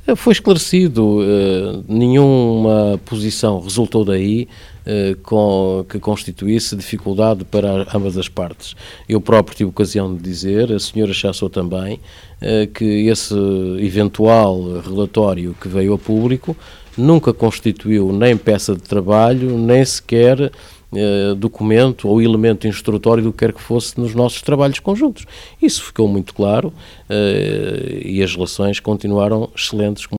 Foi esclarecido, nenhuma posição resultou daí que constituísse dificuldade para ambas as partes. Eu próprio tive ocasião de dizer, a senhora Chassou também, que esse eventual relatório que veio a público nunca constituiu nem peça de trabalho, nem sequer documento ou elemento instrutório do que quer que fosse nos nossos trabalhos conjuntos. Isso ficou muito claro e as relações continuaram excelentes,